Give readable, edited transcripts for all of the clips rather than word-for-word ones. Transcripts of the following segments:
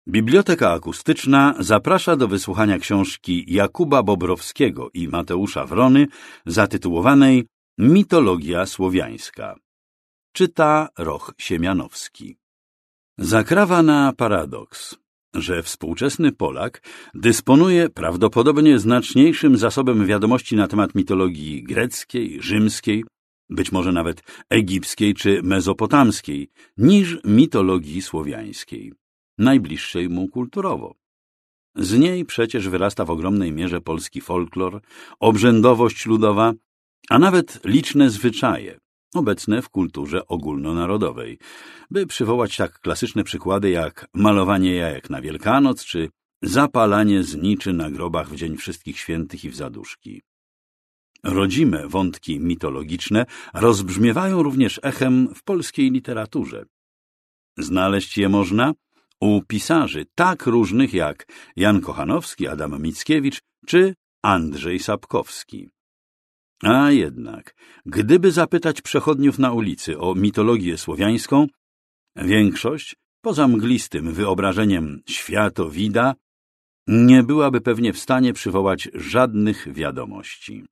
Biblioteka Akustyczna zaprasza do wysłuchania książki Jakuba Bobrowskiego i Mateusza Wrony zatytułowanej Mitologia słowiańska. Czyta Roch Siemianowski. Zakrawa na paradoks, że współczesny Polak dysponuje prawdopodobnie znaczniejszym zasobem wiadomości na temat mitologii greckiej, rzymskiej, być może nawet egipskiej czy mezopotamskiej, niż mitologii słowiańskiej, najbliższej mu kulturowo. Z niej przecież wyrasta w ogromnej mierze polski folklor, obrzędowość ludowa, a nawet liczne zwyczaje, obecne w kulturze ogólnonarodowej, by przywołać tak klasyczne przykłady jak malowanie jajek na Wielkanoc czy zapalanie zniczy na grobach w Dzień Wszystkich Świętych i w zaduszki. Rodzime wątki mitologiczne rozbrzmiewają również echem w polskiej literaturze. Znaleźć je można u pisarzy tak różnych jak Jan Kochanowski, Adam Mickiewicz czy Andrzej Sapkowski. A jednak, gdyby zapytać przechodniów na ulicy o mitologię słowiańską, większość, poza mglistym wyobrażeniem światowida, nie byłaby pewnie w stanie przywołać żadnych wiadomości.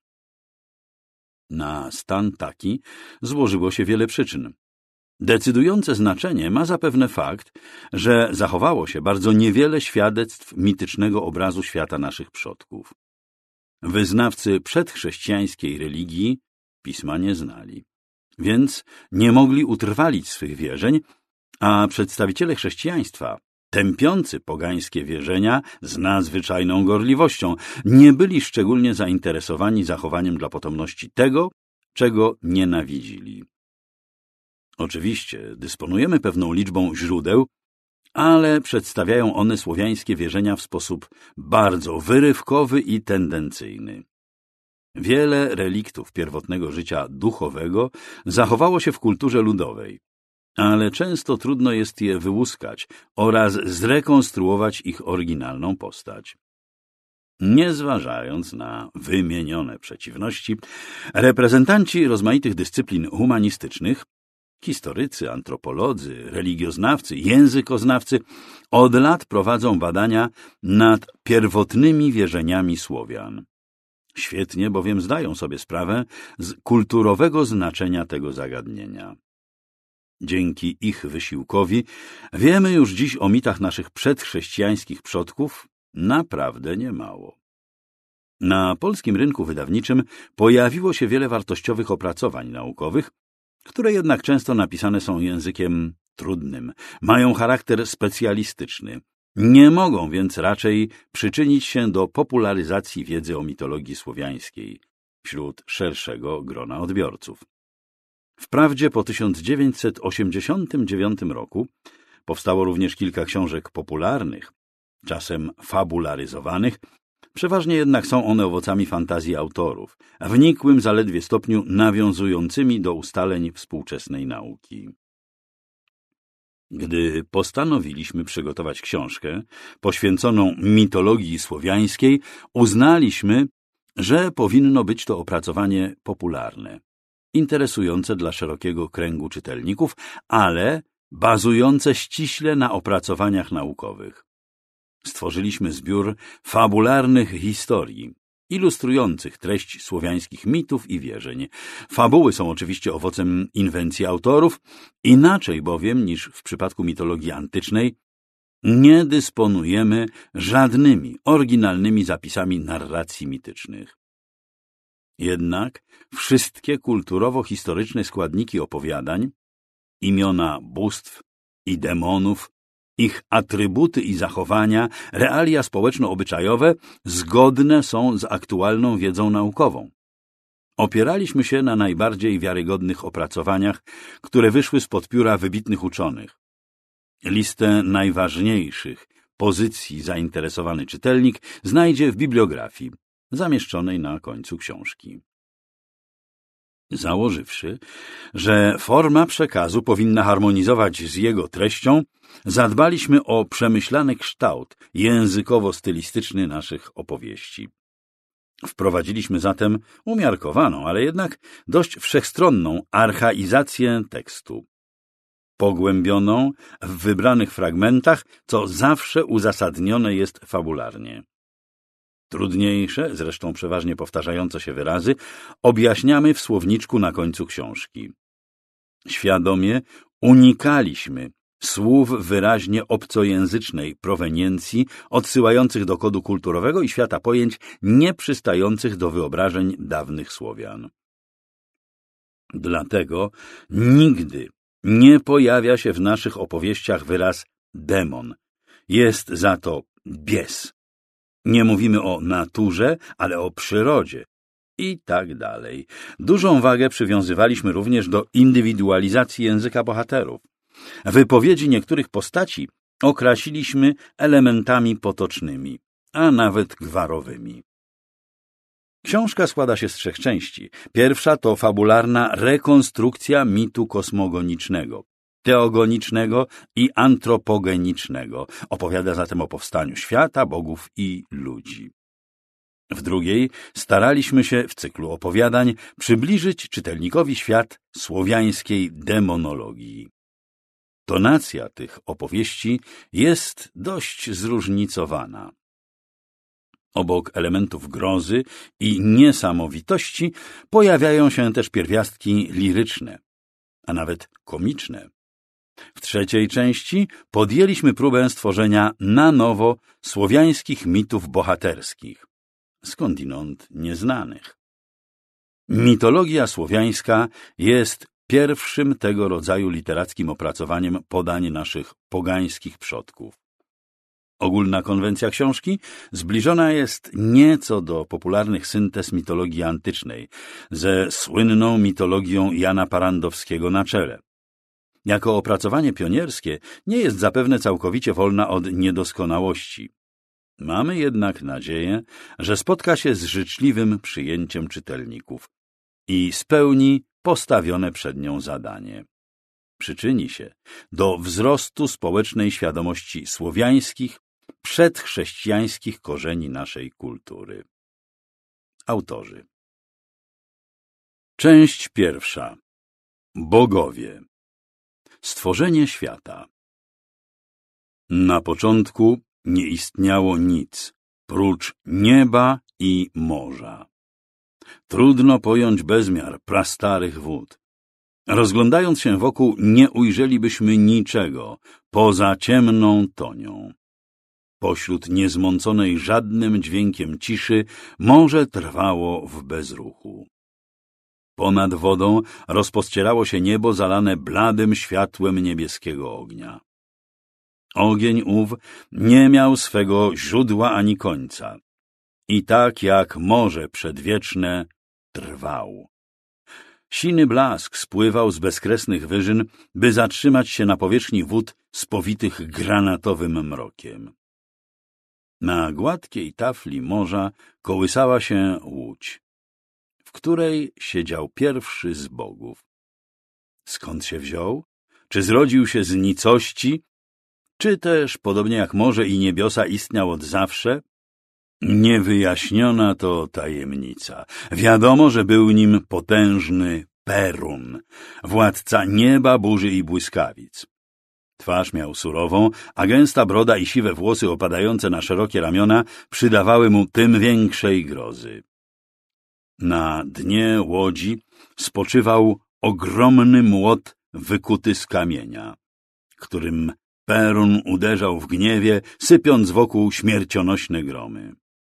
Na stan taki złożyło się wiele przyczyn. Decydujące znaczenie ma zapewne fakt, że zachowało się bardzo niewiele świadectw mitycznego obrazu świata naszych przodków. Wyznawcy przedchrześcijańskiej religii pisma nie znali, więc nie mogli utrwalić swych wierzeń, a przedstawiciele chrześcijaństwa, tępiący pogańskie wierzenia z nadzwyczajną gorliwością, nie byli szczególnie zainteresowani zachowaniem dla potomności tego, czego nienawidzili. Oczywiście dysponujemy pewną liczbą źródeł, ale przedstawiają one słowiańskie wierzenia w sposób bardzo wyrywkowy i tendencyjny. Wiele reliktów pierwotnego życia duchowego zachowało się w kulturze ludowej, ale często trudno jest je wyłuskać oraz zrekonstruować ich oryginalną postać. Nie zważając na wymienione przeciwności, reprezentanci rozmaitych dyscyplin humanistycznych, historycy, antropolodzy, religioznawcy, językoznawcy od lat prowadzą badania nad pierwotnymi wierzeniami Słowian. Świetnie bowiem zdają sobie sprawę z kulturowego znaczenia tego zagadnienia. Dzięki ich wysiłkowi wiemy już dziś o mitach naszych przedchrześcijańskich przodków naprawdę niemało. Na polskim rynku wydawniczym pojawiło się wiele wartościowych opracowań naukowych, które jednak często napisane są językiem trudnym, mają charakter specjalistyczny, nie mogą więc raczej przyczynić się do popularyzacji wiedzy o mitologii słowiańskiej wśród szerszego grona odbiorców. Wprawdzie po 1989 roku powstało również kilka książek popularnych, czasem fabularyzowanych, przeważnie jednak są one owocami fantazji autorów, w nikłym zaledwie stopniu nawiązującymi do ustaleń współczesnej nauki. Gdy postanowiliśmy przygotować książkę poświęconą mitologii słowiańskiej, uznaliśmy, że powinno być to opracowanie popularne, interesujące dla szerokiego kręgu czytelników, ale bazujące ściśle na opracowaniach naukowych. Stworzyliśmy zbiór fabularnych historii, ilustrujących treść słowiańskich mitów i wierzeń. Fabuły są oczywiście owocem inwencji autorów, inaczej bowiem niż w przypadku mitologii antycznej nie dysponujemy żadnymi oryginalnymi zapisami narracji mitycznych. Jednak wszystkie kulturowo-historyczne składniki opowiadań, imiona bóstw i demonów, ich atrybuty i zachowania, realia społeczno-obyczajowe zgodne są z aktualną wiedzą naukową. Opieraliśmy się na najbardziej wiarygodnych opracowaniach, które wyszły spod pióra wybitnych uczonych. Listę najważniejszych pozycji zainteresowany czytelnik znajdzie w bibliografii zamieszczonej na końcu książki. Założywszy, że forma przekazu powinna harmonizować z jego treścią, zadbaliśmy o przemyślany kształt językowo-stylistyczny naszych opowieści. Wprowadziliśmy zatem umiarkowaną, ale jednak dość wszechstronną archaizację tekstu. pogłębioną w wybranych fragmentach, co zawsze uzasadnione jest fabularnie. Trudniejsze, zresztą przeważnie powtarzające się wyrazy, objaśniamy w słowniczku na końcu książki. Świadomie unikaliśmy słów wyraźnie obcojęzycznej proweniencji, odsyłających do kodu kulturowego i świata pojęć nieprzystających do wyobrażeń dawnych Słowian. Dlatego nigdy nie pojawia się w naszych opowieściach wyraz demon. Jest za to bies. Nie mówimy o naturze, ale o przyrodzie. I tak dalej. Dużą wagę przywiązywaliśmy również do indywidualizacji języka bohaterów. Wypowiedzi niektórych postaci okrasiliśmy elementami potocznymi, a nawet gwarowymi. Książka składa się z 3 części. Pierwsza to fabularna rekonstrukcja mitu kosmogonicznego, teogonicznego i antropogenicznego. Opowiada zatem o powstaniu świata, bogów i ludzi. W drugiej staraliśmy się w cyklu opowiadań przybliżyć czytelnikowi świat słowiańskiej demonologii. Tonacja tych opowieści jest dość zróżnicowana. Obok elementów grozy i niesamowitości pojawiają się też pierwiastki liryczne, a nawet komiczne. W trzeciej części podjęliśmy próbę stworzenia na nowo słowiańskich mitów bohaterskich, skądinąd nieznanych. Mitologia słowiańska jest pierwszym tego rodzaju literackim opracowaniem podań naszych pogańskich przodków. Ogólna konwencja książki zbliżona jest nieco do popularnych syntez mitologii antycznej, ze słynną mitologią Jana Parandowskiego na czele. Jako opracowanie pionierskie nie jest zapewne całkowicie wolna od niedoskonałości. Mamy jednak nadzieję, że spotka się z życzliwym przyjęciem czytelników i spełni postawione przed nią zadanie. Przyczyni się do wzrostu społecznej świadomości słowiańskich, przedchrześcijańskich korzeni naszej kultury. Autorzy. Część pierwsza. Bogowie. Stworzenie świata. Na początku nie istniało nic, prócz nieba i morza. Trudno pojąć bezmiar prastarych wód. Rozglądając się wokół, nie ujrzelibyśmy niczego poza ciemną tonią. Pośród niezmąconej żadnym dźwiękiem ciszy morze trwało w bezruchu. Ponad wodą rozpościerało się niebo zalane bladym światłem niebieskiego ognia. Ogień ów nie miał swego źródła ani końca i tak jak morze przedwieczne trwał. Siny blask spływał z bezkresnych wyżyn, by zatrzymać się na powierzchni wód spowitych granatowym mrokiem. Na gładkiej tafli morza kołysała się łódź, w której siedział pierwszy z bogów. Skąd się wziął? Czy zrodził się z nicości? Czy też, podobnie jak morze i niebiosa, istniał od zawsze? Niewyjaśniona to tajemnica. Wiadomo, że był nim potężny Perun, władca nieba, burzy i błyskawic. Twarz miał surową, a gęsta broda i siwe włosy opadające na szerokie ramiona przydawały mu tym większej grozy. Na dnie łodzi spoczywał ogromny młot wykuty z kamienia, którym Perun uderzał w gniewie, sypiąc wokół śmiercionośne gromy.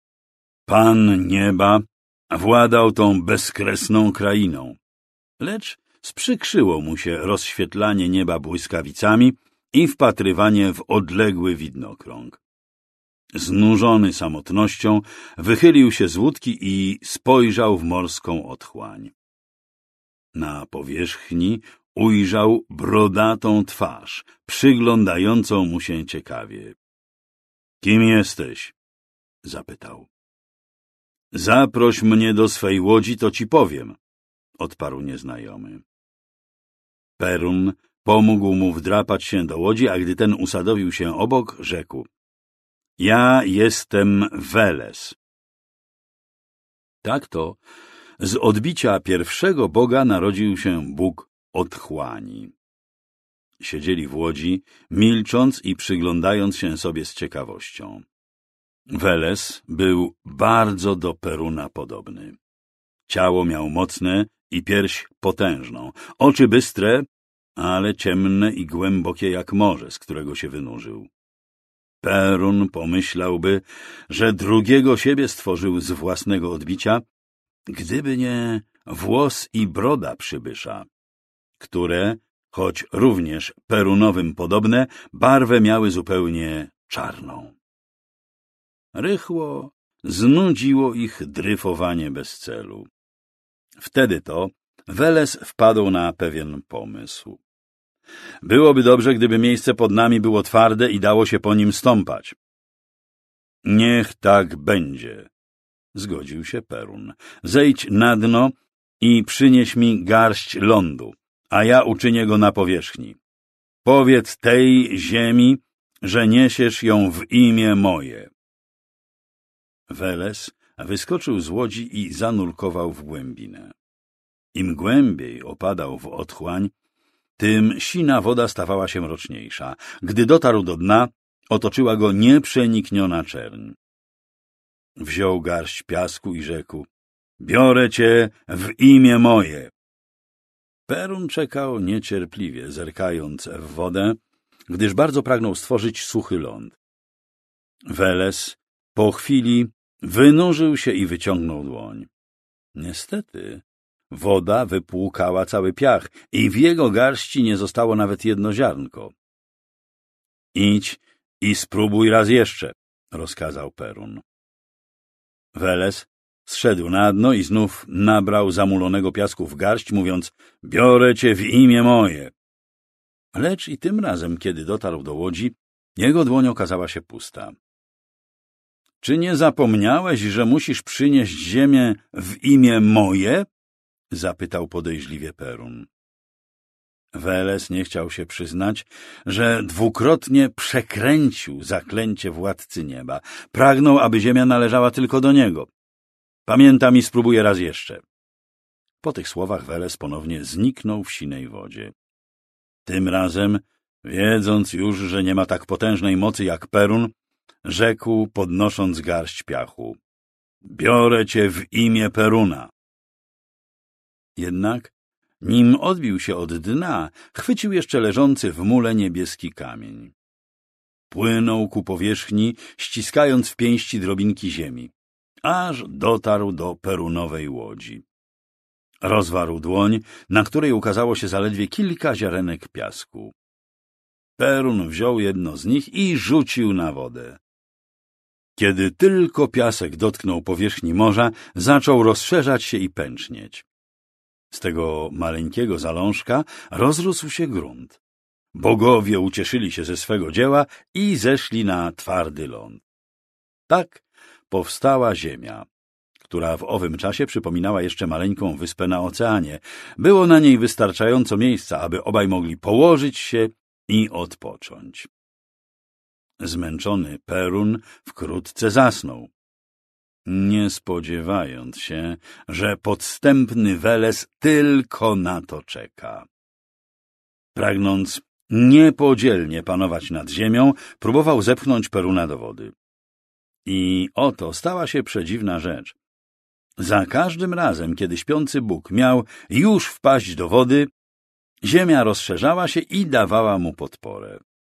Pan nieba władał tą bezkresną krainą, lecz sprzykrzyło mu się rozświetlanie nieba błyskawicami i wpatrywanie w odległy widnokrąg. Znużony samotnością, wychylił się z łódki i spojrzał w morską otchłań. Na powierzchni ujrzał brodatą twarz, przyglądającą mu się ciekawie. — Kim jesteś? — zapytał. — Zaproś mnie do swej łodzi, to ci powiem — odparł nieznajomy. Perun pomógł mu wdrapać się do łodzi, a gdy ten usadowił się obok, rzekł: — Ja jestem Veles. Tak to z odbicia pierwszego Boga narodził się Bóg otchłani. siedzieli w łodzi, milcząc i przyglądając się sobie z ciekawością. Weles był bardzo do Peruna podobny. Ciało miał mocne i pierś potężną, oczy bystre, ale ciemne i głębokie jak morze, z którego się wynurzył. Perun pomyślałby, że drugiego siebie stworzył z własnego odbicia, gdyby nie włos i broda przybysza, które, choć również Perunowym podobne, barwę miały zupełnie czarną. Rychło znudziło ich dryfowanie bez celu. Wtedy to Weles wpadł na pewien pomysł. Byłoby dobrze, gdyby miejsce pod nami było twarde i dało się po nim stąpać. Niech tak będzie, zgodził się Perun. Zejdź na dno i przynieś mi garść lądu, a ja uczynię go na powierzchni. Powiedz tej ziemi, że niesiesz ją w imię moje. Weles wyskoczył z łodzi i zanurkował w głębinę. Im głębiej opadał w otchłań, tym sina woda stawała się mroczniejsza. Gdy dotarł do dna, otoczyła go nieprzenikniona czerń. Wziął garść piasku i rzekł: biorę cię w imię moje. Perun czekał niecierpliwie, zerkając w wodę, gdyż bardzo pragnął stworzyć suchy ląd. Weles po chwili wynurzył się i wyciągnął dłoń. Niestety woda wypłukała cały piach i w jego garści nie zostało nawet jedno ziarnko. Idź i spróbuj raz jeszcze, rozkazał Perun. Weles zszedł na dno i znów nabrał zamulonego piasku w garść, mówiąc: biorę cię w imię moje. Lecz i tym razem, kiedy dotarł do łodzi, jego dłoń okazała się pusta. Czy nie zapomniałeś, że musisz przynieść ziemię w imię moje? Zapytał podejrzliwie Perun. Weles nie chciał się przyznać, że dwukrotnie przekręcił zaklęcie władcy nieba. Pragnął, aby ziemia należała tylko do niego. Pamiętam i spróbuję raz jeszcze. Po tych słowach Weles ponownie zniknął w sinej wodzie. Tym razem, wiedząc już, że nie ma tak potężnej mocy jak Perun, rzekł, podnosząc garść piachu: biorę cię w imię Peruna. Jednak, nim odbił się od dna, chwycił jeszcze leżący w mule niebieski kamień. Płynął ku powierzchni, ściskając w pięści drobinki ziemi, aż dotarł do Perunowej łodzi. Rozwarł dłoń, na której ukazało się zaledwie kilka ziarenek piasku. Perun wziął jedno z nich i rzucił na wodę. Kiedy tylko piasek dotknął powierzchni morza, zaczął rozszerzać się i pęcznieć. Z tego maleńkiego zalążka rozrósł się grunt. Bogowie ucieszyli się ze swego dzieła i zeszli na twardy ląd. Tak powstała ziemia, która w owym czasie przypominała jeszcze maleńką wyspę na oceanie. Było na niej wystarczająco miejsca, aby obaj mogli położyć się i odpocząć. Zmęczony Perun wkrótce zasnął, nie spodziewając się, że podstępny Weles tylko na to czeka. Pragnąc niepodzielnie panować nad ziemią, próbował zepchnąć Peruna do wody. I oto stała się przedziwna rzecz. Za każdym razem, kiedy śpiący Bóg miał już wpaść do wody, ziemia rozszerzała się i dawała mu podporę.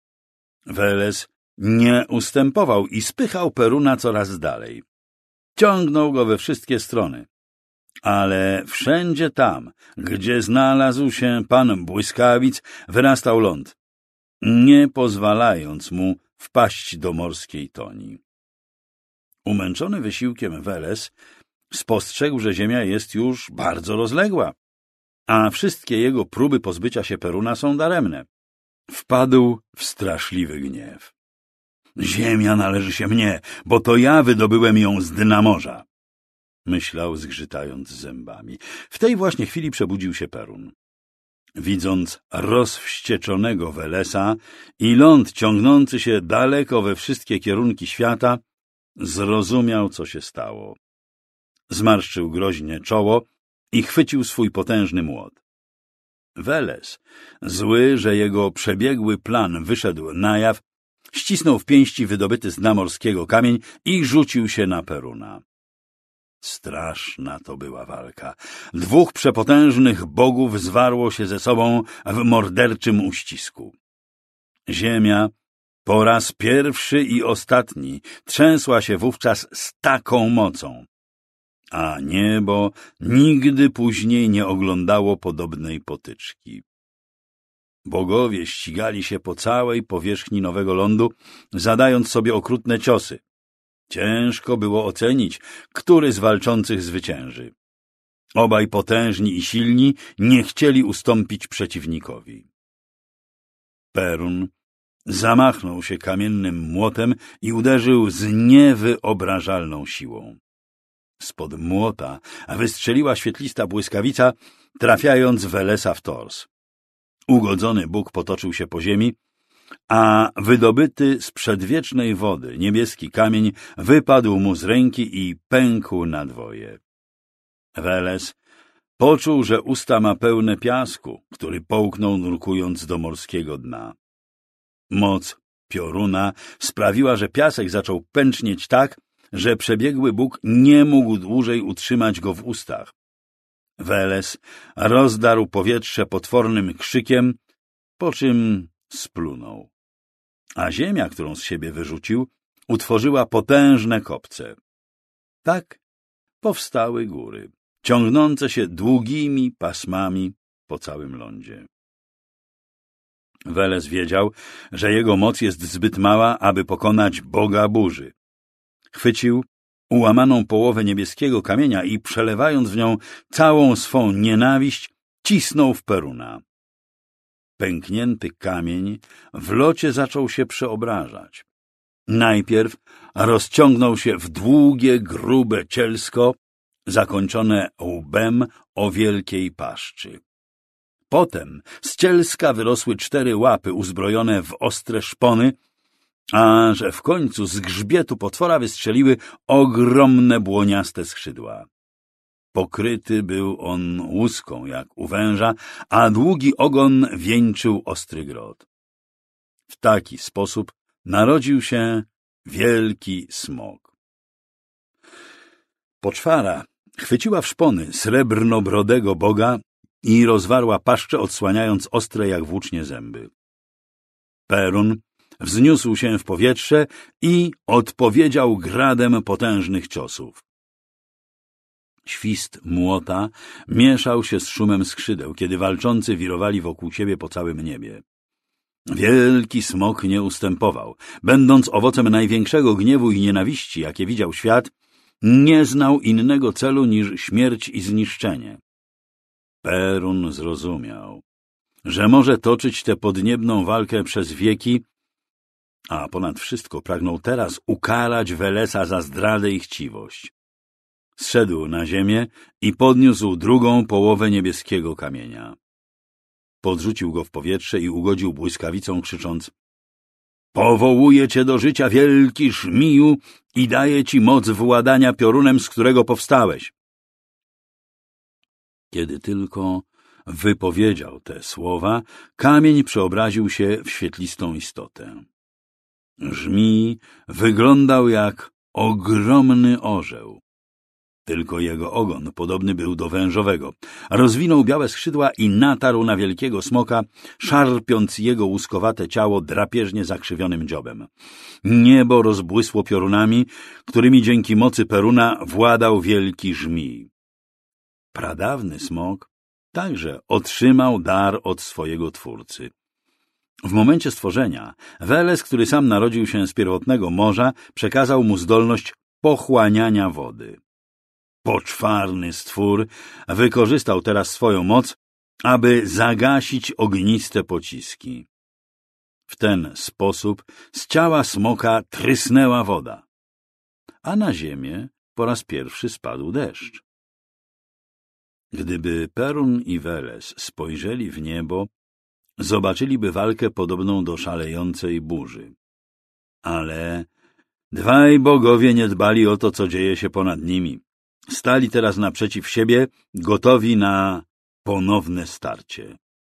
Weles nie ustępował i spychał Peruna coraz dalej. Ciągnął go we wszystkie strony. Ale wszędzie tam, gdzie znalazł się Pan Błyskawic, wyrastał ląd, nie pozwalając mu wpaść do morskiej toni. Umęczony wysiłkiem Weles spostrzegł, że ziemia jest już bardzo rozległa, a wszystkie jego próby pozbycia się Peruna są daremne. Wpadł w straszliwy gniew. Ziemia należy się mnie, bo to ja wydobyłem ją z dna morza, myślał, zgrzytając zębami. W tej właśnie chwili przebudził się Perun. Widząc rozwścieczonego Welesa i ląd ciągnący się daleko we wszystkie kierunki świata, zrozumiał, co się stało. Zmarszczył groźnie czoło i chwycił swój potężny młot. Weles, zły, że jego przebiegły plan wyszedł na jaw, ścisnął w pięści wydobyty z dna morskiego kamień i rzucił się na Peruna. Straszna to była walka. Dwóch przepotężnych bogów zwarło się ze sobą w morderczym uścisku. Ziemia po raz pierwszy i ostatni trzęsła się wówczas z taką mocą, a niebo nigdy później nie oglądało podobnej potyczki. Bogowie ścigali się po całej powierzchni nowego lądu, zadając sobie okrutne ciosy. Ciężko było ocenić, który z walczących zwycięży. Obaj potężni i silni nie chcieli ustąpić przeciwnikowi. Perun zamachnął się kamiennym młotem i uderzył z niewyobrażalną siłą. Spod młota wystrzeliła świetlista błyskawica, trafiając Welesa w tors. Ugodzony Bóg potoczył się po ziemi, a wydobyty z przedwiecznej wody niebieski kamień wypadł mu z ręki i pękł na dwoje. Weles poczuł, że usta ma pełne piasku, który połknął, nurkując do morskiego dna. Moc pioruna sprawiła, że piasek zaczął pęcznieć tak, że przebiegły Bóg nie mógł dłużej utrzymać go w ustach. Weles rozdarł powietrze potwornym krzykiem, po czym splunął. A ziemia, którą z siebie wyrzucił, utworzyła potężne kopce. Tak powstały góry, ciągnące się długimi pasmami po całym lądzie. Weles wiedział, że jego moc jest zbyt mała, aby pokonać Boga burzy. Chwycił ułamaną połowę niebieskiego kamienia i, przelewając w nią całą swą nienawiść, cisnął w Peruna. Pęknięty kamień w locie zaczął się przeobrażać. Najpierw rozciągnął się w długie, grube cielsko, zakończone łbem o wielkiej paszczy. Potem z cielska wyrosły 4 łapy uzbrojone w ostre szpony, a że w końcu z grzbietu potwora wystrzeliły ogromne błoniaste skrzydła. Pokryty był on łuską jak u węża, a długi ogon wieńczył ostry grot. W taki sposób narodził się wielki smok. Poczwara chwyciła w szpony srebrnobrodego boga i rozwarła paszczę, odsłaniając ostre jak włócznie zęby. Perun wzniósł się w powietrze i odpowiedział gradem potężnych ciosów. Świst młota mieszał się z szumem skrzydeł, kiedy walczący wirowali wokół siebie po całym niebie. Wielki smok nie ustępował. Będąc owocem największego gniewu i nienawiści, jakie widział świat, nie znał innego celu niż śmierć i zniszczenie. Perun zrozumiał, że może toczyć tę podniebną walkę przez wieki, a ponad wszystko pragnął teraz ukarać Welesa za zdradę i chciwość. Zszedł na ziemię i podniósł drugą połowę niebieskiego kamienia. Podrzucił go w powietrze i ugodził błyskawicą, krzycząc: „Powołuję cię do życia, wielki żmiju, i daję ci moc władania piorunem, z którego powstałeś”. Kiedy tylko wypowiedział te słowa, kamień przeobraził się w świetlistą istotę. Żmij wyglądał jak ogromny orzeł. Tylko jego ogon podobny był do wężowego. Rozwinął białe skrzydła i natarł na wielkiego smoka, szarpiąc jego łuskowate ciało drapieżnie zakrzywionym dziobem. Niebo rozbłysło piorunami, którymi dzięki mocy Peruna władał wielki żmij. Pradawny smok także otrzymał dar od swojego twórcy. W momencie stworzenia Weles, który sam narodził się z pierwotnego morza, przekazał mu zdolność pochłaniania wody. Poczwarny stwór wykorzystał teraz swoją moc, aby zagasić ogniste pociski. W ten sposób z ciała smoka trysnęła woda, a na ziemię po raz pierwszy spadł deszcz. Gdyby Perun i Weles spojrzeli w niebo, zobaczyliby walkę podobną do szalejącej burzy. Ale dwaj bogowie nie dbali o to, co dzieje się ponad nimi. Stali teraz naprzeciw siebie, gotowi na ponowne starcie.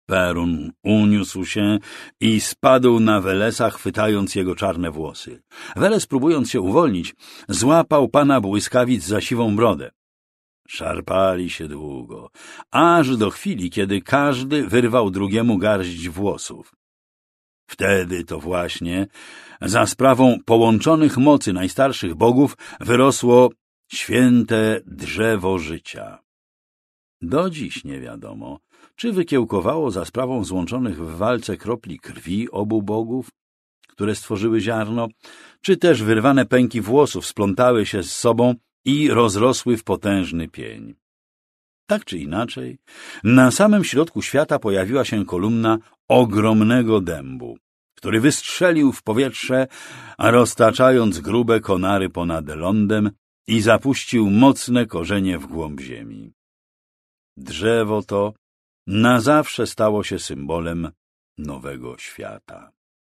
Perun uniósł się i spadł na Welesa, chwytając jego czarne włosy. Weles, próbując się uwolnić, złapał pana błyskawic za siwą brodę. Szarpali się długo, aż do chwili, kiedy każdy wyrwał drugiemu garść włosów. Wtedy to właśnie, za sprawą połączonych mocy najstarszych bogów, wyrosło święte drzewo życia. Do dziś nie wiadomo, czy wykiełkowało za sprawą złączonych w walce kropli krwi obu bogów, które stworzyły ziarno, czy też wyrwane pęki włosów splątały się z sobą i rozrosły w potężny pień. Tak czy inaczej, na samym środku świata pojawiła się kolumna ogromnego dębu, który wystrzelił w powietrze, roztaczając grube konary ponad lądem i zapuścił mocne korzenie w głąb ziemi. Drzewo to na zawsze stało się symbolem nowego świata.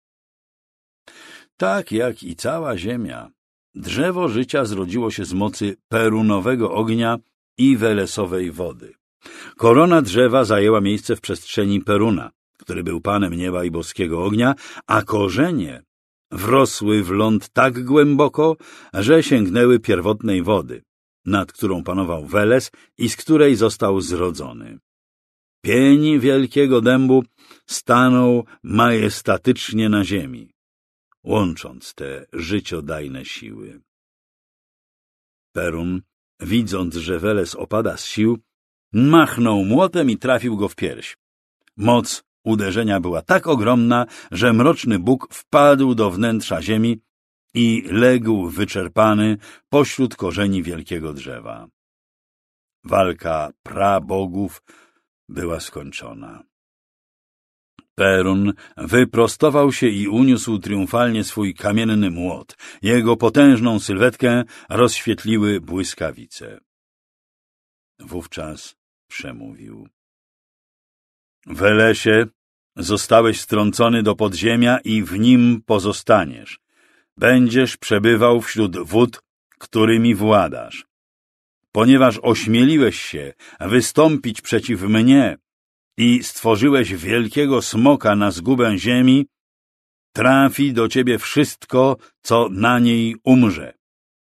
Tak jak i cała ziemia, drzewo życia zrodziło się z mocy perunowego ognia i welesowej wody. Korona drzewa zajęła miejsce w przestrzeni Peruna, który był panem nieba i boskiego ognia, a korzenie wrosły w ląd tak głęboko, że sięgnęły pierwotnej wody, nad którą panował Weles i z której został zrodzony. Pień wielkiego dębu stanął majestatycznie na ziemi, łącząc te życiodajne siły. Perun, widząc, że Weles opada z sił, machnął młotem i trafił go w pierś. Moc uderzenia była tak ogromna, że mroczny Bóg wpadł do wnętrza ziemi i legł wyczerpany pośród korzeni wielkiego drzewa. Walka prabogów była skończona. Perun wyprostował się i uniósł triumfalnie swój kamienny młot. Jego potężną sylwetkę rozświetliły błyskawice. Wówczas przemówił: Welesie, zostałeś strącony do podziemia i w nim pozostaniesz. Będziesz przebywał wśród wód, którymi władasz. Ponieważ ośmieliłeś się wystąpić przeciw mnie i stworzyłeś wielkiego smoka na zgubę ziemi, trafi do ciebie wszystko, co na niej umrze.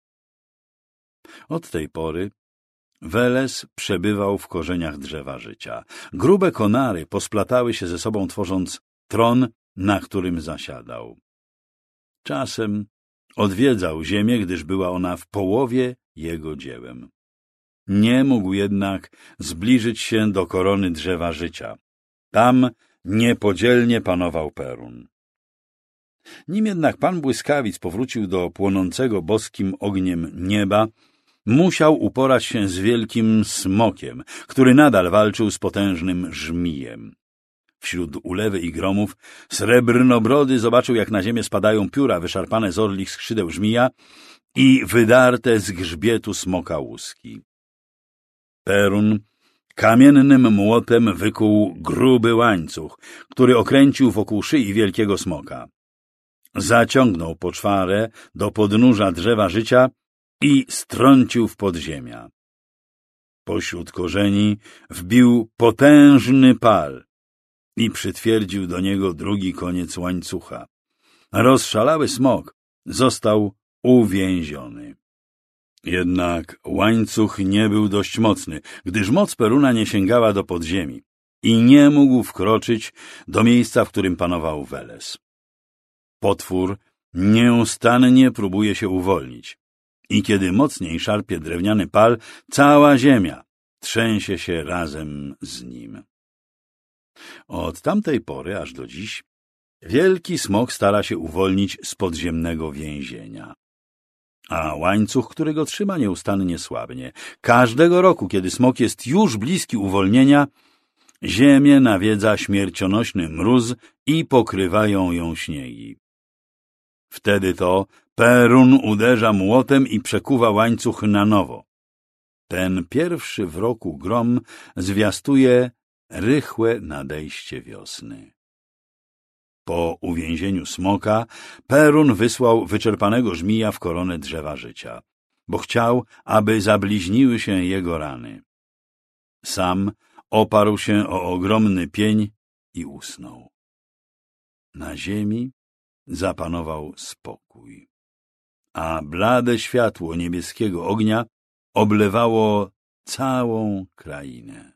Od tej pory Weles przebywał w korzeniach drzewa życia. Grube konary posplatały się ze sobą, tworząc tron, na którym zasiadał. Czasem odwiedzał ziemię, gdyż była ona w połowie jego dziełem. Nie mógł jednak zbliżyć się do korony drzewa życia. Tam niepodzielnie panował Perun. Nim jednak pan błyskawic powrócił do płonącego boskim ogniem nieba, musiał uporać się z wielkim smokiem, który nadal walczył z potężnym żmijem. Wśród ulewy i gromów Srebrnobrody zobaczył, jak na ziemię spadają pióra wyszarpane z orlich skrzydeł żmija i wydarte z grzbietu smoka łuski. Perun kamiennym młotem wykuł gruby łańcuch, który okręcił wokół szyi wielkiego smoka. Zaciągnął poczwarę do podnóża drzewa życia i strącił w podziemia. Pośród korzeni wbił potężny pal i przytwierdził do niego drugi koniec łańcucha. Rozszalały smok został uwięziony. Jednak łańcuch nie był dość mocny, gdyż moc Peruna nie sięgała do podziemi i nie mógł wkroczyć do miejsca, w którym panował Weles. Potwór nieustannie próbuje się uwolnić i kiedy mocniej szarpie drewniany pal, cała ziemia trzęsie się razem z nim. Od tamtej pory aż do dziś wielki smok stara się uwolnić z podziemnego więzienia. A łańcuch, który go trzyma, nieustannie słabnie. Każdego roku, kiedy smok jest już bliski uwolnienia, ziemię nawiedza śmiercionośny mróz i pokrywają ją śniegi. Wtedy to Perun uderza młotem i przekuwa łańcuch na nowo. Ten pierwszy w roku grom zwiastuje rychłe nadejście wiosny. Po uwięzieniu smoka Perun wysłał wyczerpanego żmija w koronę drzewa życia, bo chciał, aby zabliźniły się jego rany. Sam oparł się o ogromny pień i usnął. Na ziemi zapanował spokój, a blade światło niebieskiego ognia oblewało całą krainę.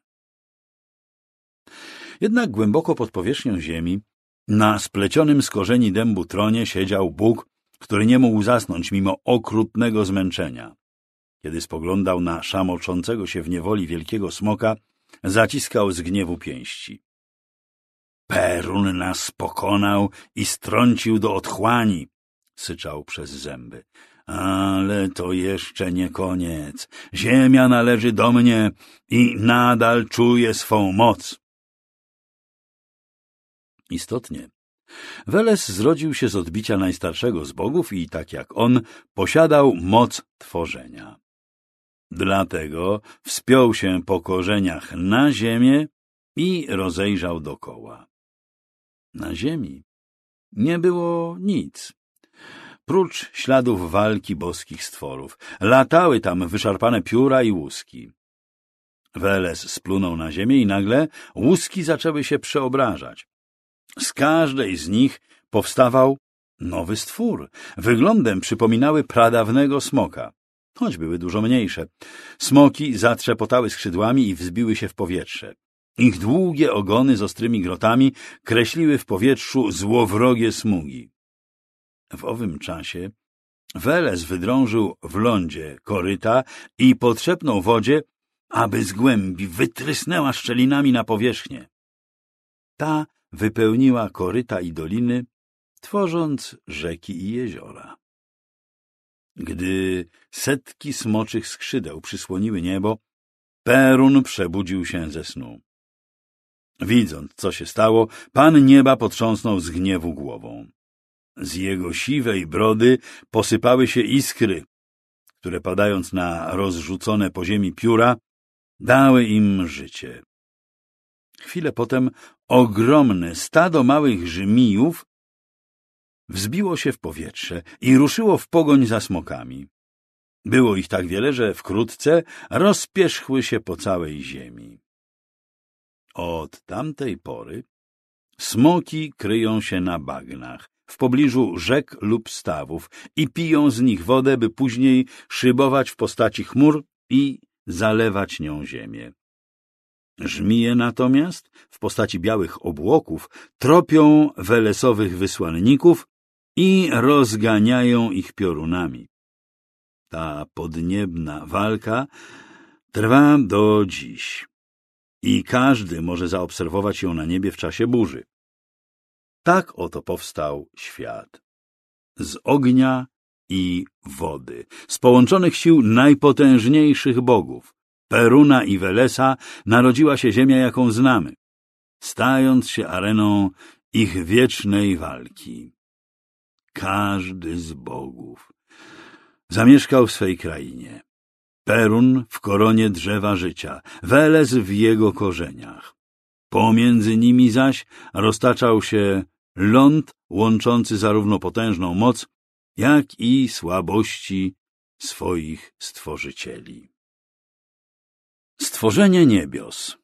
Jednak głęboko pod powierzchnią ziemi, na splecionym z korzeni dębu tronie siedział Bóg, który nie mógł zasnąć mimo okrutnego zmęczenia. Kiedy spoglądał na szamoczącego się w niewoli wielkiego smoka, zaciskał z gniewu pięści. Perun nas pokonał i strącił do otchłani, syczał przez zęby. Ale to jeszcze nie koniec. Ziemia należy do mnie i nadal czuję swą moc. Istotnie, Weles zrodził się z odbicia najstarszego z bogów i, tak jak on, posiadał moc tworzenia. Dlatego wspiął się po korzeniach na ziemię i rozejrzał dokoła. Na ziemi nie było nic, prócz śladów walki boskich stworów. Latały tam wyszarpane pióra i łuski. Weles splunął na ziemię i nagle łuski zaczęły się przeobrażać. Z każdej z nich powstawał nowy stwór. Wyglądem przypominały pradawnego smoka, choć były dużo mniejsze. Smoki zatrzepotały skrzydłami i wzbiły się w powietrze. Ich długie ogony z ostrymi grotami kreśliły w powietrzu złowrogie smugi. W owym czasie Weles wydrążył w lądzie koryta i potrzepnął wodzie, aby z głębi wytrysnęła szczelinami na powierzchnię. Ta wypełniła koryta i doliny, tworząc rzeki i jeziora. Gdy setki smoczych skrzydeł przysłoniły niebo, Perun przebudził się ze snu. Widząc, co się stało, Pan Nieba potrząsnął z gniewu głową. Z jego siwej brody posypały się iskry, które padając na rozrzucone po ziemi pióra, dały im życie. Chwilę potem ogromne stado małych żmijów wzbiło się w powietrze i ruszyło w pogoń za smokami. Było ich tak wiele, że wkrótce rozpierzchły się po całej ziemi. Od tamtej pory smoki kryją się na bagnach, w pobliżu rzek lub stawów i piją z nich wodę, by później szybować w postaci chmur i zalewać nią ziemię. Żmije natomiast, w postaci białych obłoków, tropią welesowych wysłanników i rozganiają ich piorunami. Ta podniebna walka trwa do dziś i każdy może zaobserwować ją na niebie w czasie burzy. Tak oto powstał świat. Z ognia i wody, z połączonych sił najpotężniejszych bogów, Peruna i Welesa, narodziła się ziemia, jaką znamy, stając się areną ich wiecznej walki. Każdy z bogów zamieszkał w swej krainie. Perun w koronie drzewa życia, Weles w jego korzeniach. Pomiędzy nimi zaś roztaczał się ląd łączący zarówno potężną moc, jak i słabości swoich stworzycieli. Stworzenie niebios.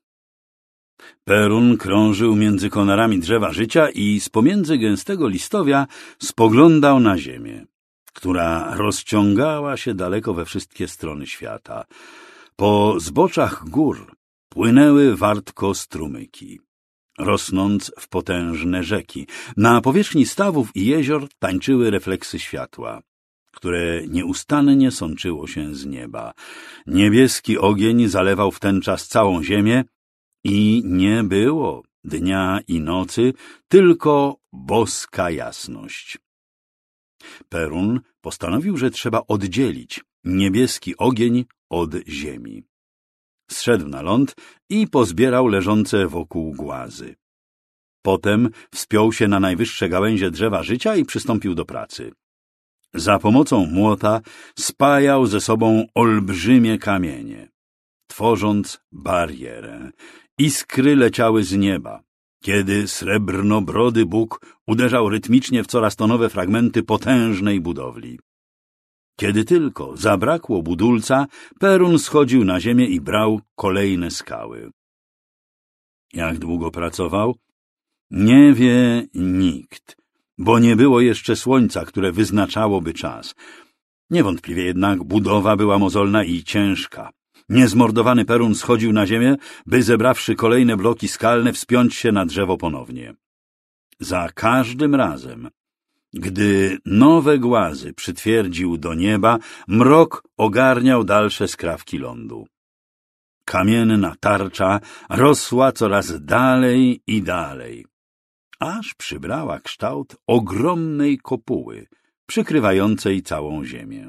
Perun krążył między konarami drzewa życia i z pomiędzy gęstego listowia spoglądał na ziemię, która rozciągała się daleko we wszystkie strony świata. Po zboczach gór płynęły wartko strumyki, rosnąc w potężne rzeki. Na powierzchni stawów i jezior tańczyły refleksy światła, które nieustannie sączyło się z nieba. Niebieski ogień zalewał w ten czas całą ziemię i nie było dnia i nocy, tylko boska jasność. Perun postanowił, że trzeba oddzielić niebieski ogień od ziemi. Zszedł na ląd i pozbierał leżące wokół głazy. Potem wspiął się na najwyższe gałęzie drzewa życia i przystąpił do pracy. Za pomocą młota spajał ze sobą olbrzymie kamienie, tworząc barierę. Iskry leciały z nieba, kiedy srebrnobrody Bóg uderzał rytmicznie w coraz to nowe fragmenty potężnej budowli. Kiedy tylko zabrakło budulca, Perun schodził na ziemię i brał kolejne skały. Jak długo pracował, Nie wie nikt, bo nie było jeszcze słońca, które wyznaczałoby czas. Niewątpliwie jednak budowa była mozolna i ciężka. Niezmordowany Perun schodził na ziemię, by zebrawszy kolejne bloki skalne wspiąć się na drzewo ponownie. Za każdym razem, gdy nowe głazy przytwierdził do nieba, mrok ogarniał dalsze skrawki lądu. Kamienna tarcza rosła coraz dalej i dalej, aż przybrała kształt ogromnej kopuły, przykrywającej całą ziemię.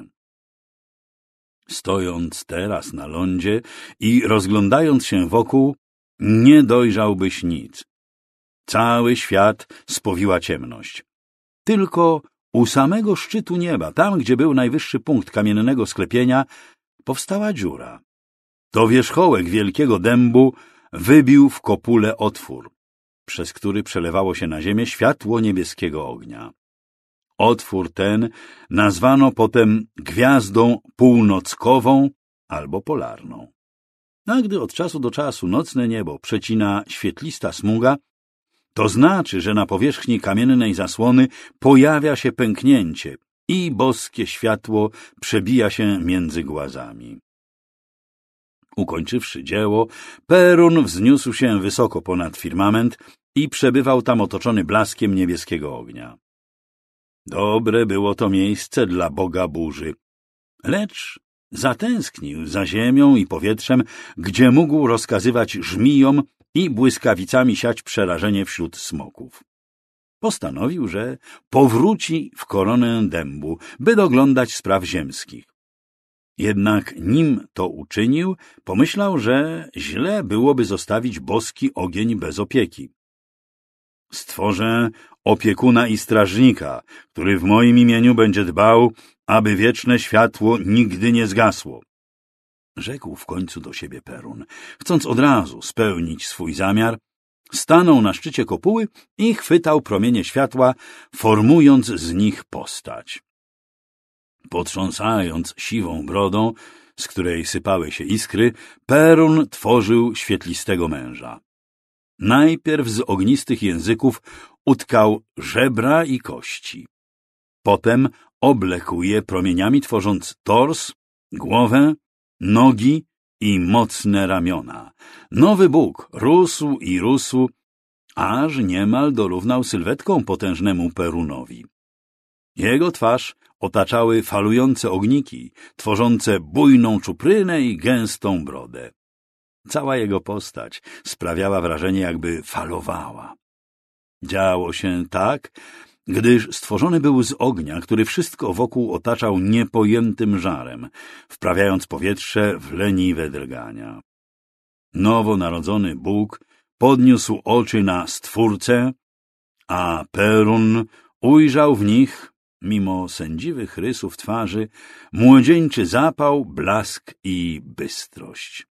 Stojąc teraz na lądzie i rozglądając się wokół, nie dojrzałbyś nic. Cały świat spowiła ciemność. Tylko u samego szczytu nieba, tam gdzie był najwyższy punkt kamiennego sklepienia, powstała dziura. To wierzchołek wielkiego dębu wybił w kopule otwór, przez który przelewało się na ziemię światło niebieskiego ognia. Otwór ten nazwano potem gwiazdą północkową albo polarną. A gdy od czasu do czasu nocne niebo przecina świetlista smuga, to znaczy, że na powierzchni kamiennej zasłony pojawia się pęknięcie i boskie światło przebija się między głazami. Ukończywszy dzieło, Perun wzniósł się wysoko ponad firmament i przebywał tam otoczony blaskiem niebieskiego ognia. Dobre było to miejsce dla Boga burzy, lecz zatęsknił za ziemią i powietrzem, gdzie mógł rozkazywać żmijom i błyskawicami siać przerażenie wśród smoków. Postanowił, że powróci w koronę dębu, by doglądać spraw ziemskich. Jednak nim to uczynił, pomyślał, że źle byłoby zostawić boski ogień bez opieki. Stworzę opiekuna i strażnika, który w moim imieniu będzie dbał, aby wieczne światło nigdy nie zgasło. Rzekł w końcu do siebie Perun. Chcąc od razu spełnić swój zamiar, stanął na szczycie kopuły i chwytał promienie światła, formując z nich postać. Potrząsając siwą brodą, z której sypały się iskry, Perun tworzył świetlistego męża. Najpierw z ognistych języków utkał żebra i kości. Potem oblekł je promieniami, tworząc tors, głowę, nogi i mocne ramiona. Nowy Bóg rósł i rósł, aż niemal dorównał sylwetką potężnemu Perunowi. Jego twarz otaczały falujące ogniki, tworzące bujną czuprynę i gęstą brodę. Cała jego postać sprawiała wrażenie, jakby falowała. Działo się tak, gdyż stworzony był z ognia, który wszystko wokół otaczał niepojętym żarem, wprawiając powietrze w leniwe drgania. Nowonarodzony Bóg podniósł oczy na Stwórcę, a Perun ujrzał w nich, mimo sędziwych rysów twarzy, młodzieńczy zapał, blask i bystrość.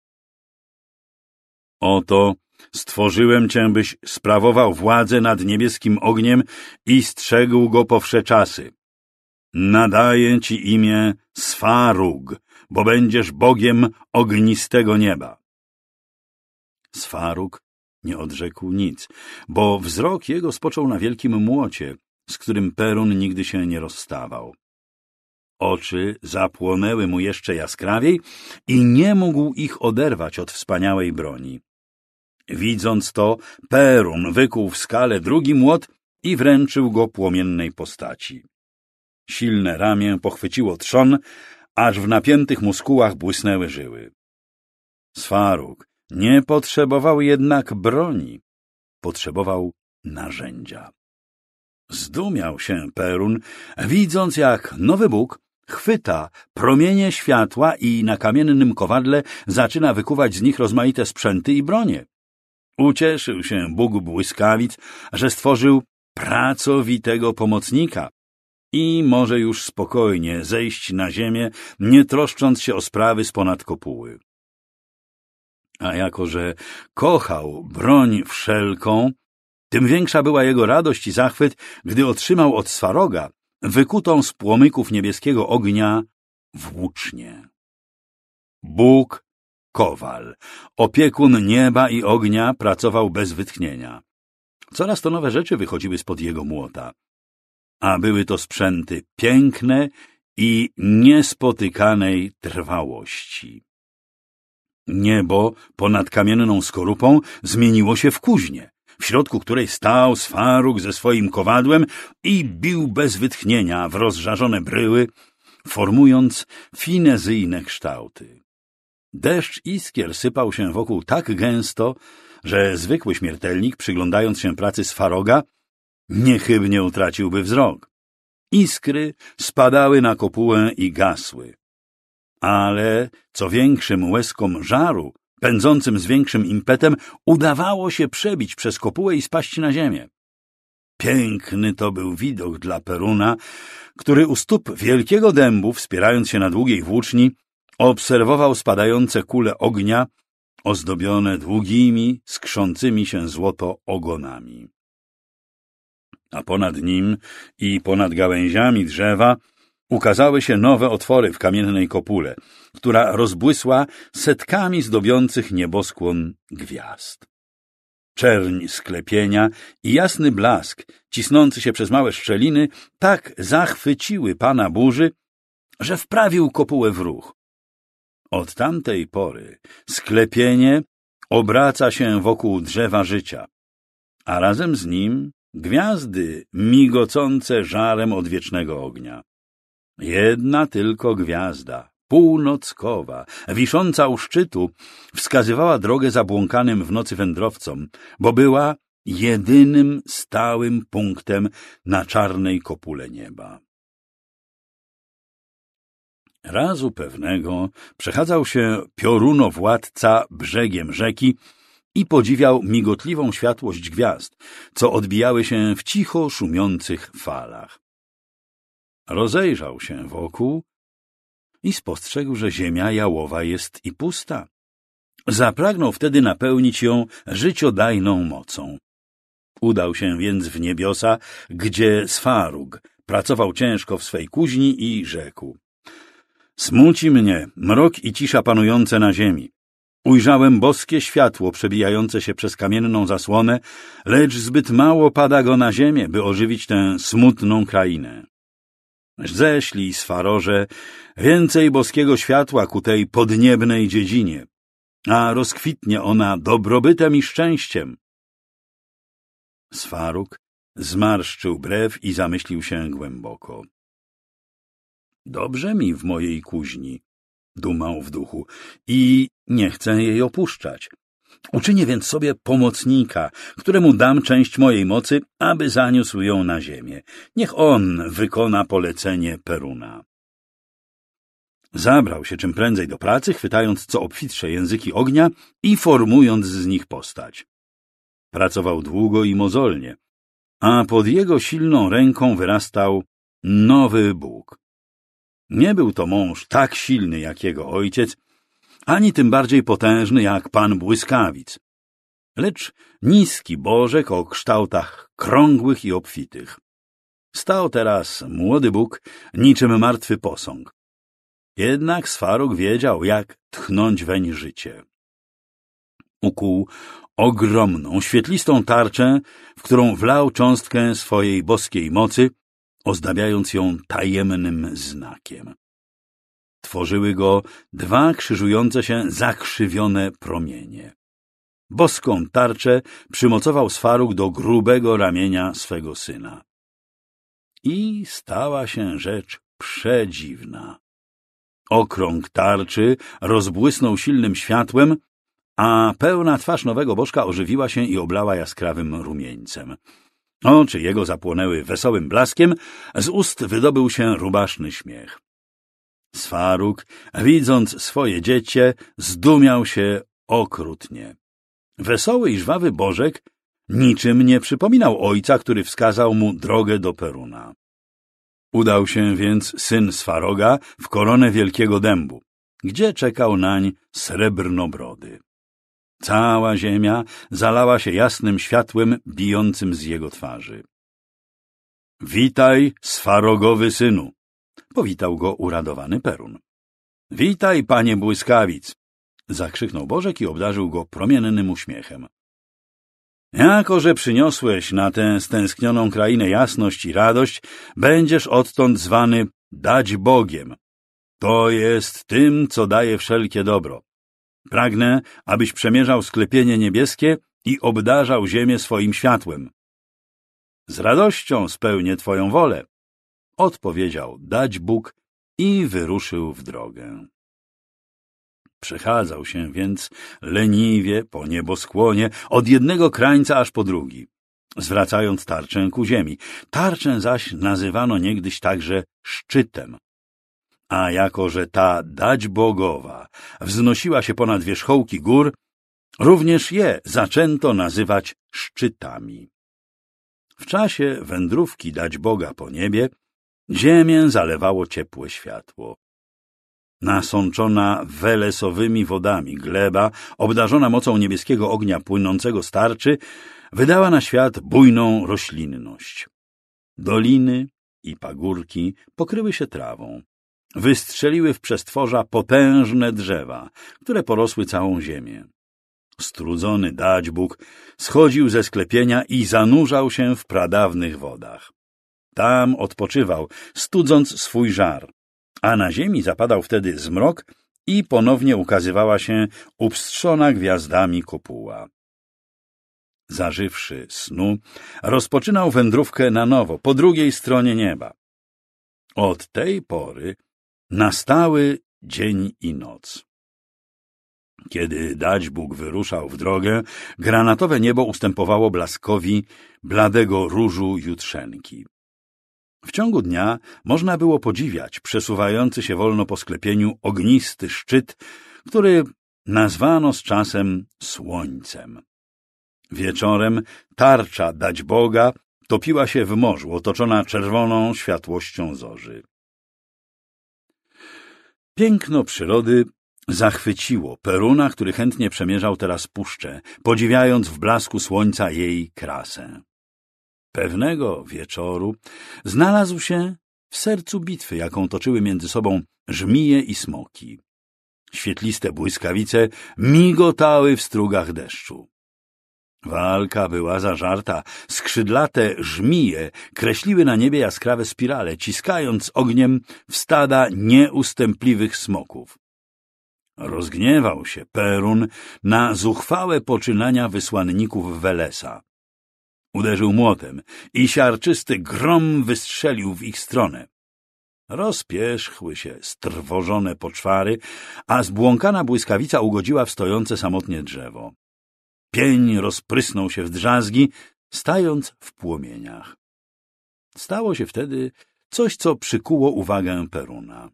Oto stworzyłem cię, byś sprawował władzę nad niebieskim ogniem i strzegł go po wsze czasy. Nadaję ci imię Sfarug, bo będziesz Bogiem ognistego nieba. Sfarug nie odrzekł nic, bo wzrok jego spoczął na wielkim młocie, z którym Perun nigdy się nie rozstawał. Oczy zapłonęły mu jeszcze jaskrawiej i nie mógł ich oderwać od wspaniałej broni. Widząc to, Perun wykuł w skale drugi młot i wręczył go płomiennej postaci. Silne ramię pochwyciło trzon, aż w napiętych muskułach błysnęły żyły. Sfarug nie potrzebował jednak broni, potrzebował narzędzia. Zdumiał się Perun, widząc, jak nowy Bóg chwyta promienie światła i na kamiennym kowadle zaczyna wykuwać z nich rozmaite sprzęty i bronie. Ucieszył się Bóg błyskawic, że stworzył pracowitego pomocnika i może już spokojnie zejść na ziemię, nie troszcząc się o sprawy spod kopuły. A jako że kochał broń wszelką, tym większa była jego radość i zachwyt, gdy otrzymał od Sfaroga wykutą z płomyków niebieskiego ognia włócznię. Bóg Kowal, opiekun nieba i ognia, pracował bez wytchnienia. Coraz to nowe rzeczy wychodziły spod jego młota, a były to sprzęty piękne i niespotykanej trwałości. Niebo ponad kamienną skorupą zmieniło się w kuźnię, w środku której stał Sfarug ze swoim kowadłem i bił bez wytchnienia w rozżarzone bryły, formując finezyjne kształty. Deszcz iskier sypał się wokół tak gęsto, że zwykły śmiertelnik, przyglądając się pracy Sfaroga, niechybnie utraciłby wzrok. Iskry spadały na kopułę i gasły. Ale co większym łezkom żaru, pędzącym z większym impetem, udawało się przebić przez kopułę i spaść na ziemię. Piękny to był widok dla Peruna, który u stóp wielkiego dębu, wspierając się na długiej włóczni, obserwował spadające kule ognia, ozdobione długimi, skrzącymi się złoto ogonami. A ponad nim i ponad gałęziami drzewa ukazały się nowe otwory w kamiennej kopule, która rozbłysła setkami zdobiących nieboskłon gwiazd. Czerń sklepienia i jasny blask, cisnący się przez małe szczeliny, tak zachwyciły pana burzy, że wprawił kopułę w ruch. Od tamtej pory sklepienie obraca się wokół drzewa życia, a razem z nim gwiazdy migocące żarem odwiecznego ognia. Jedna tylko gwiazda, północkowa, wisząca u szczytu, wskazywała drogę zabłąkanym w nocy wędrowcom, bo była jedynym stałym punktem na czarnej kopule nieba. Razu pewnego przechadzał się piorunowładca brzegiem rzeki i podziwiał migotliwą światłość gwiazd, co odbijały się w cicho szumiących falach. Rozejrzał się wokół i spostrzegł, że ziemia jałowa jest i pusta. Zapragnął wtedy napełnić ją życiodajną mocą. Udał się więc w niebiosa, gdzie Sfarug pracował ciężko w swej kuźni i rzekł: smuci mnie mrok i cisza panujące na ziemi. Ujrzałem boskie światło przebijające się przez kamienną zasłonę, lecz zbyt mało pada go na ziemię, by ożywić tę smutną krainę. Ześlij, Sfarorze, więcej boskiego światła ku tej podniebnej dziedzinie, a rozkwitnie ona dobrobytem i szczęściem. Sfarug zmarszczył brew i zamyślił się głęboko. Dobrze mi w mojej kuźni, dumał w duchu, i nie chcę jej opuszczać. Uczynię więc sobie pomocnika, któremu dam część mojej mocy, aby zaniósł ją na ziemię. Niech on wykona polecenie Peruna. Zabrał się czym prędzej do pracy, chwytając co obfitsze języki ognia i formując z nich postać. Pracował długo i mozolnie, a pod jego silną ręką wyrastał nowy Bóg. Nie był to mąż tak silny jak jego ojciec, ani tym bardziej potężny jak pan Błyskawic, lecz niski bożek o kształtach krągłych i obfitych. Stał teraz młody Bóg niczym martwy posąg. Jednak Sfarug wiedział, jak tchnąć weń życie. Ukuł ogromną, świetlistą tarczę, w którą wlał cząstkę swojej boskiej mocy, ozdabiając ją tajemnym znakiem. Tworzyły go dwa krzyżujące się zakrzywione promienie. Boską tarczę przymocował Sfarug do grubego ramienia swego syna. I stała się rzecz przedziwna. Okrąg tarczy rozbłysnął silnym światłem, a pełna twarz nowego bożka ożywiła się i oblała jaskrawym rumieńcem. Oczy jego zapłonęły wesołym blaskiem, z ust wydobył się rubaszny śmiech. Sfarug, widząc swoje dziecię, zdumiał się okrutnie. Wesoły i żwawy bożek niczym nie przypominał ojca, który wskazał mu drogę do Peruna. Udał się więc syn Sfaroga w koronę wielkiego dębu, gdzie czekał nań Srebrnobrody. Cała ziemia zalała się jasnym światłem bijącym z jego twarzy. — Witaj, Sfarogowy synu! — powitał go uradowany Perun. — Witaj, panie Błyskawic! — zakrzyknął bożek i obdarzył go promiennym uśmiechem. Jako że przyniosłeś na tę stęsknioną krainę jasność i radość, będziesz odtąd zwany Dać Bogiem. To jest tym, co daje wszelkie dobro. Pragnę, abyś przemierzał sklepienie niebieskie i obdarzał ziemię swoim światłem. Z radością spełnię twoją wolę, odpowiedział Dać Bóg i wyruszył w drogę. Przechadzał się więc leniwie po nieboskłonie od jednego krańca aż po drugi, zwracając tarczę ku ziemi. Tarczę zaś nazywano niegdyś także szczytem. A jako że ta Dać Bogowa wznosiła się ponad wierzchołki gór, również je zaczęto nazywać szczytami. W czasie wędrówki Dać Boga po niebie ziemię zalewało ciepłe światło. Nasączona welesowymi wodami gleba, obdarzona mocą niebieskiego ognia płynącego z tarczy, wydała na świat bujną roślinność. Doliny i pagórki pokryły się trawą. Wystrzeliły w przestworza potężne drzewa, które porosły całą ziemię. Strudzony Dać Bóg schodził ze sklepienia i zanurzał się w pradawnych wodach. Tam odpoczywał, studząc swój żar, a na ziemi zapadał wtedy zmrok i ponownie ukazywała się upstrzona gwiazdami kopuła. Zażywszy snu, rozpoczynał wędrówkę na nowo, po drugiej stronie nieba. Od tej pory nastały dzień i noc. Kiedy Dać Bóg wyruszał w drogę, granatowe niebo ustępowało blaskowi bladego różu jutrzenki. W ciągu dnia można było podziwiać przesuwający się wolno po sklepieniu ognisty szczyt, który nazwano z czasem słońcem. Wieczorem tarcza Dać Boga topiła się w morzu, otoczona czerwoną światłością zorzy. Piękno przyrody zachwyciło Peruna, który chętnie przemierzał teraz puszczę, podziwiając w blasku słońca jej krasę. Pewnego wieczoru znalazł się w sercu bitwy, jaką toczyły między sobą żmije i smoki. Świetliste błyskawice migotały w strugach deszczu. Walka była zażarta. Skrzydlate żmije kreśliły na niebie jaskrawe spirale, ciskając ogniem w stada nieustępliwych smoków. Rozgniewał się Perun na zuchwałe poczynania wysłanników Welesa. Uderzył młotem i siarczysty grom wystrzelił w ich stronę. Rozpierzchły się strwożone poczwary, a zbłąkana błyskawica ugodziła w stojące samotnie drzewo. Pień rozprysnął się w drzazgi, stając w płomieniach. Stało się wtedy coś, co przykuło uwagę Peruna.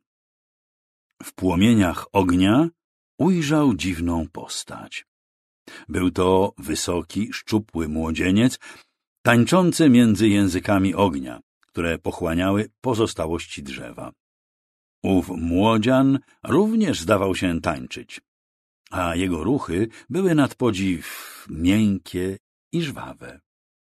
W płomieniach ognia ujrzał dziwną postać. Był to wysoki, szczupły młodzieniec, tańczący między językami ognia, które pochłaniały pozostałości drzewa. Ów młodzian również zdawał się tańczyć, a jego ruchy były nadpodziw miękkie i żwawe.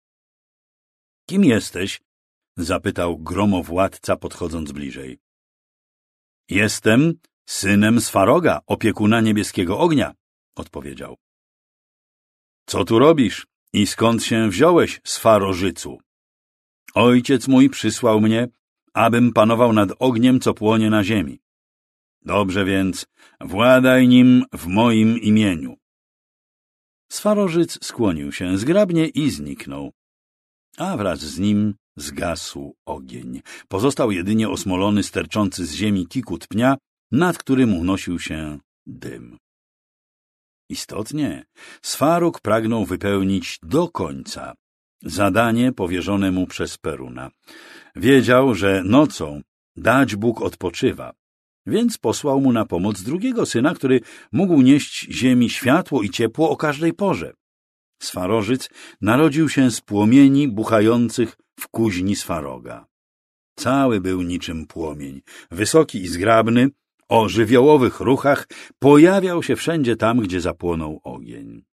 — Kim jesteś? — zapytał gromowładca, podchodząc bliżej. — Jestem synem Swaroga, opiekuna niebieskiego ognia — odpowiedział. — Co tu robisz i skąd się wziąłeś, Swarożycu? — Ojciec mój przysłał mnie, abym panował nad ogniem, co płonie na ziemi. Dobrze więc, władaj nim w moim imieniu. Swarożyc skłonił się zgrabnie i zniknął, a wraz z nim zgasł ogień. Pozostał jedynie osmolony, sterczący z ziemi kikut pnia, nad którym unosił się dym. Istotnie, Swarog pragnął wypełnić do końca zadanie powierzone mu przez Peruna. Wiedział, że nocą Dać Bóg odpoczywa, więc posłał mu na pomoc drugiego syna, który mógł nieść ziemi światło i ciepło o każdej porze. Swarożyc narodził się z płomieni buchających w kuźni Swaroga. Cały był niczym płomień, wysoki i zgrabny, o żywiołowych ruchach, pojawiał się wszędzie tam, gdzie zapłonął ogień.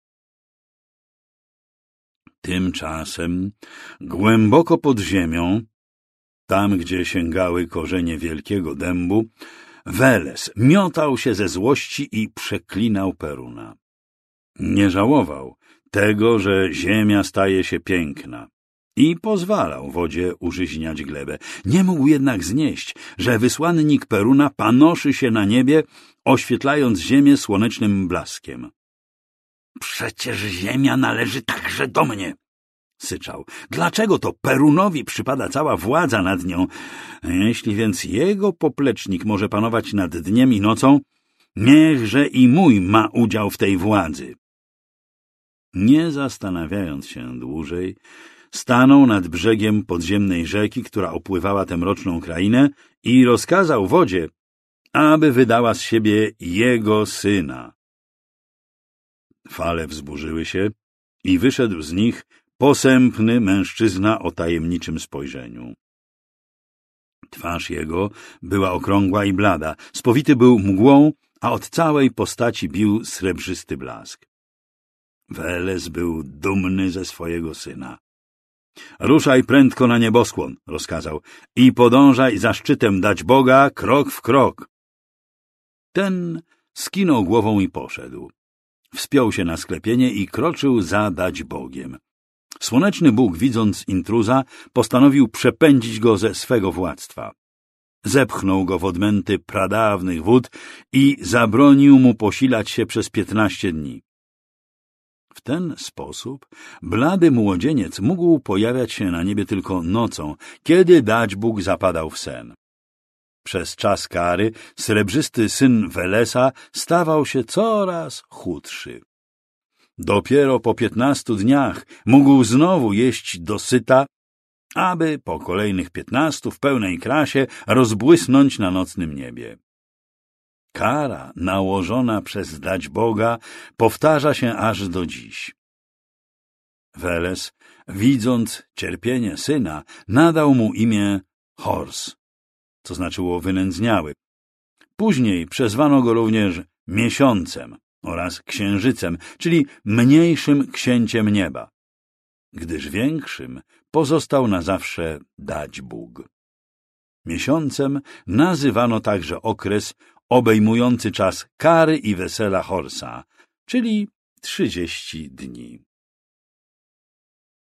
Tymczasem głęboko pod ziemią, tam gdzie sięgały korzenie wielkiego dębu, Weles miotał się ze złości i przeklinał Peruna. Nie żałował tego, że ziemia staje się piękna i pozwalał wodzie użyźniać glebę. Nie mógł jednak znieść, że wysłannik Peruna panoszy się na niebie, oświetlając ziemię słonecznym blaskiem. Przecież ziemia należy także do mnie, syczał. Dlaczego to Perunowi przypada cała władza nad nią? Jeśli więc jego poplecznik może panować nad dniem i nocą, niechże i mój ma udział w tej władzy. Nie zastanawiając się dłużej, stanął nad brzegiem podziemnej rzeki, która opływała tę mroczną krainę, i rozkazał wodzie, aby wydała z siebie jego syna. Fale wzburzyły się i wyszedł z nich posępny mężczyzna o tajemniczym spojrzeniu. Twarz jego była okrągła i blada, spowity był mgłą, a od całej postaci bił srebrzysty blask. Weles był dumny ze swojego syna. Ruszaj prędko na nieboskłon, rozkazał, i podążaj za szczytem dać Boga krok w krok. Ten skinął głową i poszedł. Wspiął się na sklepienie i kroczył za dać Bogiem. Słoneczny Bóg, widząc intruza, postanowił przepędzić go ze swego władztwa. Zepchnął go w odmęty pradawnych wód i zabronił mu posilać się przez 15 dni. W ten sposób blady młodzieniec mógł pojawiać się na niebie tylko nocą, kiedy dać Bóg zapadał w sen. Przez czas kary srebrzysty syn Welesa stawał się coraz chudszy. Dopiero po 15 dniach mógł znowu jeść dosyta, aby po kolejnych 15 w pełnej krasie rozbłysnąć na nocnym niebie. Kara nałożona przez dać Boga powtarza się aż do dziś. Weles, widząc cierpienie syna, nadał mu imię Hors, co znaczyło wynędzniały. Później przezwano go również Miesiącem oraz Księżycem, czyli mniejszym księciem nieba, gdyż większym pozostał na zawsze dać Bóg. Miesiącem nazywano także okres obejmujący czas kary i wesela Horsa, czyli 30 dni.